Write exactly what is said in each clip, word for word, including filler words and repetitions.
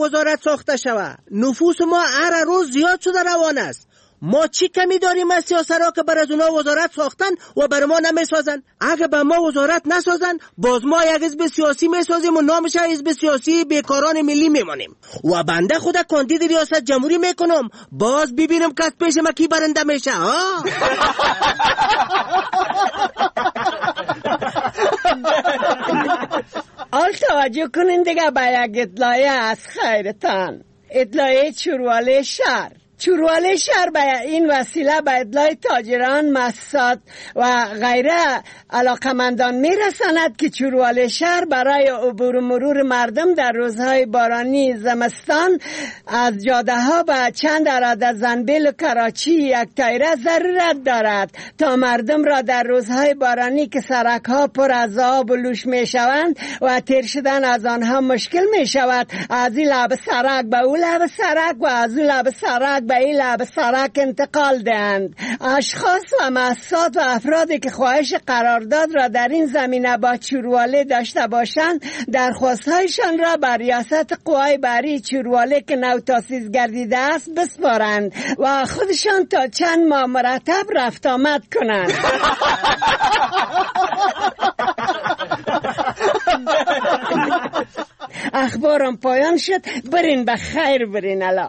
وزارت ساخته شود. نفوس ما هر روز زیاد شده روان است. ما چی کمی داریم از سیاست‌ها که بر از اونا وزارت ساختن و بر ما نمیسازن؟ اگه به ما وزارت نسازن، باز ما یک حزب سیاسی میسازیم و نامش حزب سیاسی بیکاران ملی میمانیم و بنده خود کاندید ریاست جمهوری میکنم. باز ببینم که از پیش ما کی برنده میشه. ها آل توجه کنین دیگه به یک اطلاعیه از خیرتان. اطلاعیه چورواله شهر. چورواله شهر به این وسیله به اطلاع تاجران، مؤسسات و غیره علاقمندان میرساند که چورواله شهر برای عبور و مرور مردم در روزهای بارانی زمستان از جاده ها به چند اراده زنبیل و کراچی یک تایره ضرورت دارد تا مردم را در روزهای بارانی که سرک ها پر از آب و لوش می شوند و تیر شدن از آنها مشکل می شود، از این لب سرک به اون لب سرک و از اون لب سرک به این لب سرک انتقال دهند. اشخاص و مؤسسات و افرادی که خواهش قرارداد را در این زمینه با چورواله داشته باشند درخواست‌هایشان را بر ریاست قوای بحری چورواله که نو تاسیس گردیده است بسپارند و خودشان تا چند ماه مرتب رفت آمد کنند. اخبارم پایان شد. برین به خیر، برین الا.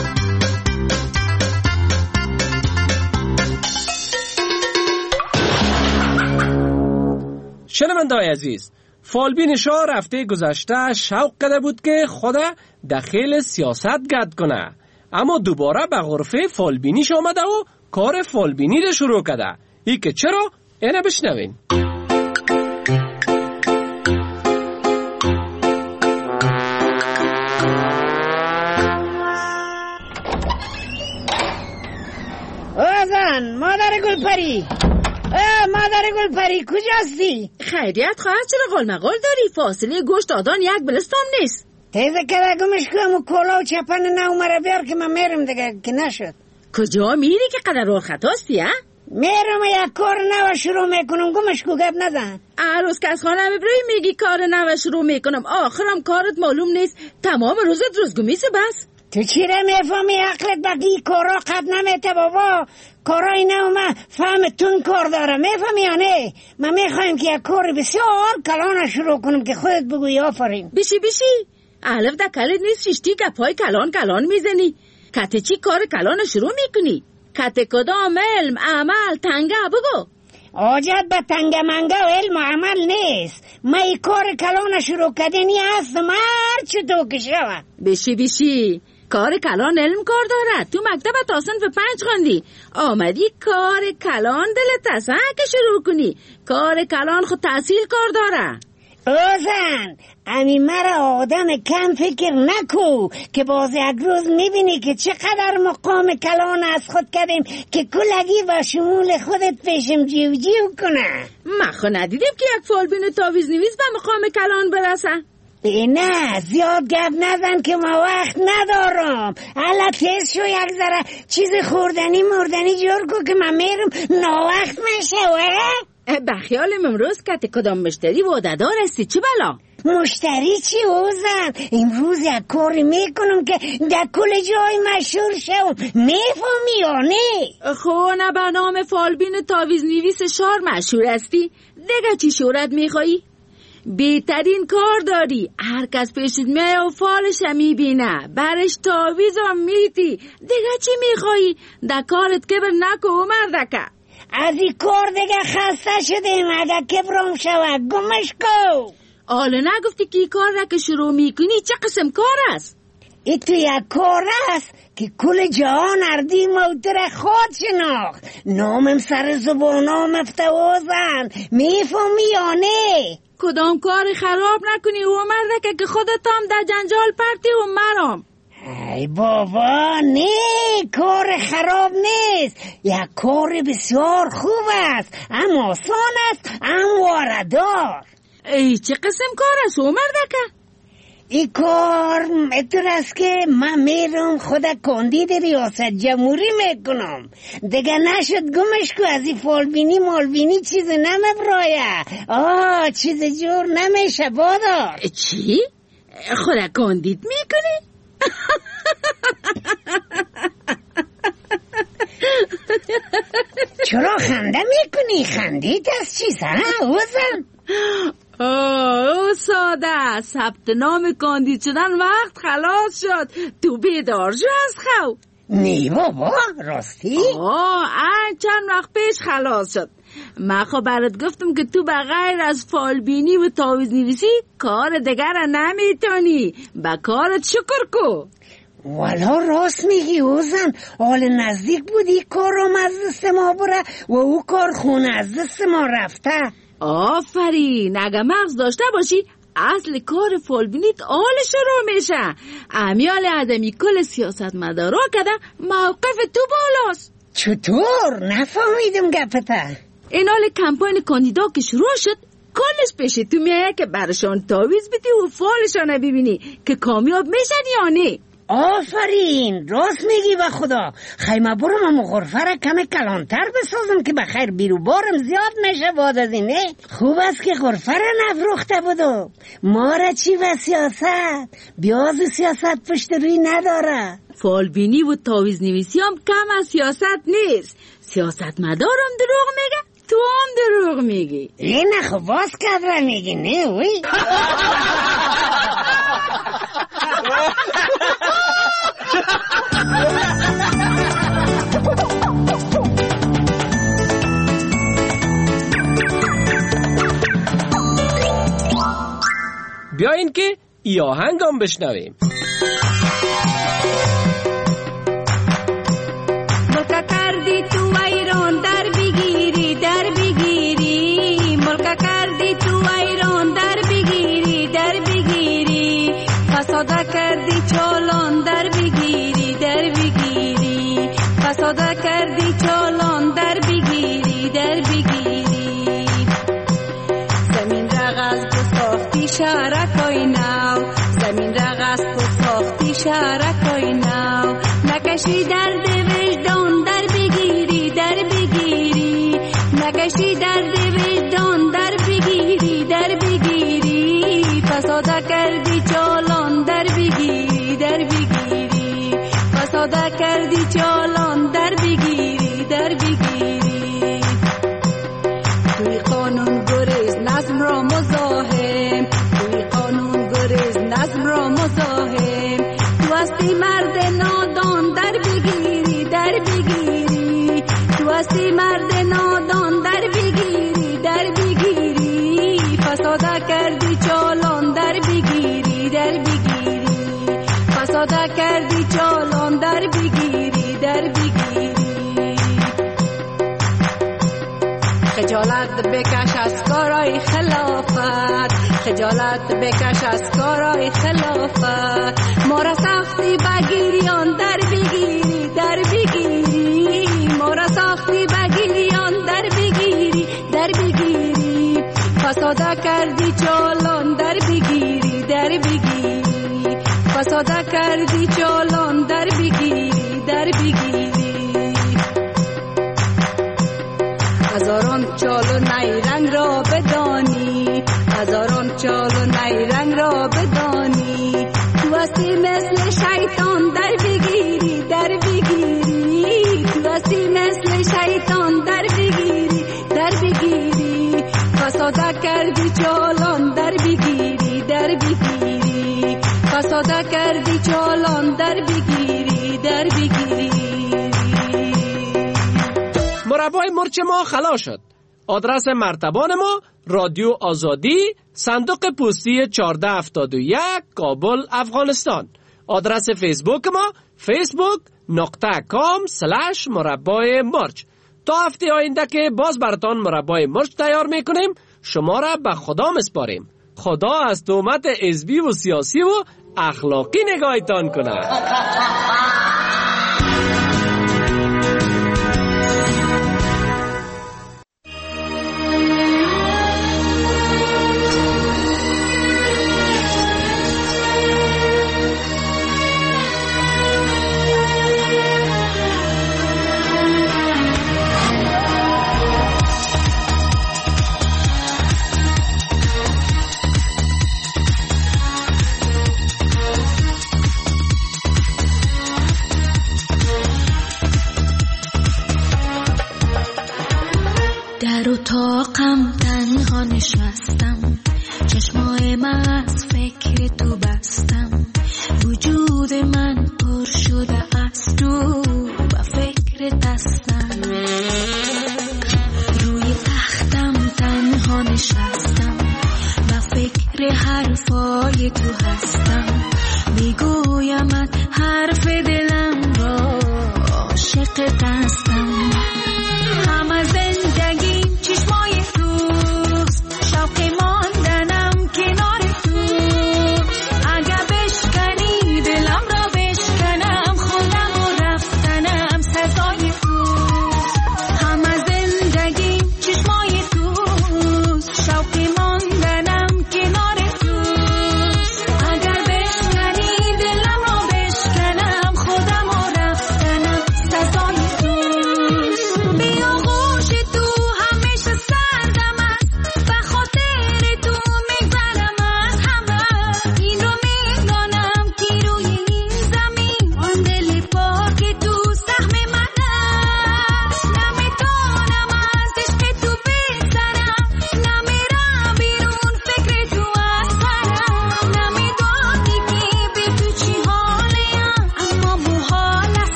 شنونده‌های عزیز، فالبین شاه رفته گذشته شوق کرده بود که خدا داخل سیاست گرد کنه، اما دوباره به غرفه فالبینیش آمده و کار فالبینی رو شروع کرده. ای که چرا؟ اینه بشنوین. آزان مادر گلپری، مادر گلپری کجاستی؟ خیریت خواهد، چرا قلمقل داری؟ فاصله گوشت آدان یک بلستان نیست. تیزه کرده گمش کنم و کولا و چپن نو مرا بیار که من میرم دیگه که نشد. کجا میری که قدر راه خطاستی ها؟ میرم یک کار نو شروع میکنم. گمش کو گپ نزن. عروس که از خانه ببری میگی کار نو شروع میکنم، آخرم کارت معلوم نیست. تمام روزت روزگمیسه بس. تو چی را میفهمی؟ عقلت بقی کارا قد نمیته بابا. کارای نو من فهمتون کار داره، میفهمی یا نه؟ من میخوایم که یک کار بسیار کلان شروع کنم که خودت بگوی آفرین. بشی بشی علف در کلت نیست، ششتی که پای کلان کلان میزنی. کته چی کار کلان شروع میکنی؟ کته کدام علم عمل تنگه بگو. آجت به تنگه منگه و علم و عمل نیست. من ای کار کلان شروع کردنی هستم هر چه تو که شود. بشی بشی کار کلان علم کار دارد. تو مکتب تا صنف پنج خوندی، آمدی کار کلان دلت است که شروع کنی. کار کلان خود تحصیل کار داره. اوزن امی مرا آدم کم فکر نکو که باز یک روز میبینی که چقدر مقام کلان از خود کردیم که کلگی و شمول خودت پیشم جیو جیو کنه. ما خود ندیدیم که یک فالبین تاویز نویس به مقام کلان برسه. نه زیاد گپ نزن که ما وقت ندارم. حالا تیز شو یک ذره چیز خوردنی مردنی جور کو که من میرم ناوقت میشه. بخیالم امروز که کدام مشتری وعده‌دار هستی؟ چه بلا؟ مشتری چی اوزن؟ امروز یک کاری میکنم که در کل جای مشهور شوم. میفهمی یا نه؟ خو نه به نام فالبین تاویز نویس شهر مشهور هستی؟ دیگه چی شهرت میخوایی؟ بهترین کار داری. هر کس پیشت میه و فالش میبینه، برش تاویز هم میتی. دیگه چی میخوایی؟ در کارت کبر نکو و مردکه. از این کار دیگه خسته شدیم. اگه کبرم شود گمش کو. آله نگفتی که این کار را که شروع میکنی چه قسم کار است؟ ای تو یک کار است که کل جهان اردی موتر خود شناخت. نامم سر زبانام افتوازن. میفهمی یا نه؟ کدام کار خراب نکنی و مردکه که خودت هم در جنجال پرتی و مرام. ای بابا نه، کار خراب نیست. یک کار بسیار خوب است، اما آسان است، همواره دار. ای چه قسم کار است او مردکه؟ این کار اتر است که من میرم خود کاندید ریاست جمهوری میکنم. دیگه نشد گمش کو. از این فالبینی مالبینی چیز نمیبرایه. آه چیز جور نمیشه بادار. چی؟ خود کاندید میکنی؟ چرا خنده میکنی؟ خندید از چیز ها اوزن؟ اوه ساده ثبت نام کاندید شدن وقت خلاص شد. تو بیدار شو از خواب؟ نی بابا راستی؟ آه چند وقت پیش خلاص شد. من خب برات گفتم که تو بغیر از فالبینی و تعویض نویسی کار دیگر نمیتونی. با کارت شکر کو. والا راست میگی اوزن. حال نزدیک بودی کار رو از دست ما بره و او کار خونه از دست ما رفته. آفرین. اگه مغز داشته باشی اصل کار فالبینیت آل شروع میشه. امیال ادمی کل سیاست مدارا کده موقف تو بالاست. چطور؟ نفهمیدم گپته. این حال کمپاین کاندیدا که شروع شد کلش پیش تو میایه که برشان تعویض بدی و فالشان ببینی که کامیاب میشن یا نه. آفرین راست میگی به خدا. خیمه برم امو غرفه را کم کلانتر بسازم که بخیر بیرو بارم زیاد میشه بعد از اینه. خوب است که غرفه را نفروخته بودم. ما را چی و سیاست؟ بیاز سیاست پشت روی نداره. فالبینی و تعویض نویسی هم کم از سیاست نیست. سیاست مدارم دروغ میگه تو هم دروغ میگی. این خب باز کدره میگی نه وی. بیاین که ای آهنگ هم بشنویم. ملکا کردی تو ایران در بگیری در بگیری. ملکا کردی تو ایران در بگیری در بگیری. فساده کردی چالان در بگیری در بگیری. فساده کردی چالان در بگیری در بگیری. زمین رغز بساختی شهرکای نو. زمین رغز بساختی شهرکای نو. نکشی درد وجدان در بگیری در بگیری. نکشی درد وجدان در بگیری در بگیری. فساده کردی چالان در بگیری در بگیری. فساده کردی چالان در بگیری در بگیری. توی قانون گریز نظم را مزاحم. توی قانون گریز نظم را مزاحم. تو هستی مرد نادان در بگیری در بگیری. تو هستی مرد نادان در بگیری در بگیری. فساده کردی چالان در بگیری در بگیری. فساده کردی چالان در بگیری در بگیری. خجالت بکش از کارای خلافت. خجالت بکش از کارای خلافت. ما را ساختی بگیریان در بگیری در بگیری. ما را ساختی بگیریان در بگیری در بگیری. فساده کردی چالان در بگیری در بگیری. فساده کردی چالان در بگیری در بگیری. هزاران چال و نیرنگ را بدانی. هزاران چال و نیرنگ را بدانی. تو هستی مثل شیطان در بگیری در بگیری. تو هستی مثل شیطان در بگیری در بگیری. فساده کردی چالان در بگیری در بگیری. فساده کردی چالان در بگیری در بگیری. مربای مرچ ما خلاص شد. آدرس مرتبان ما رادیو آزادی، صندوق پستی چهارده هفتاد و یک، کابل، افغانستان. آدرس فیسبوک ما فیسبوک نقطه کام سلش مربای مرچ. تا هفته آینده که باز براتان مربای مرچ تیار میکنیم، شما را به خدا مسپاریم. خدا از تهمت حزبی و سیاسی و اخلاقی نگاهتان کنه. اتاقم تنها نشستم، چشمای من از فکر تو بستم، وجود من پر شده از تو و فکر دستم. روی تختم تنها نشستم و فکر حرفای تو هستم، میگویم حرف دلم را عاشق دستم.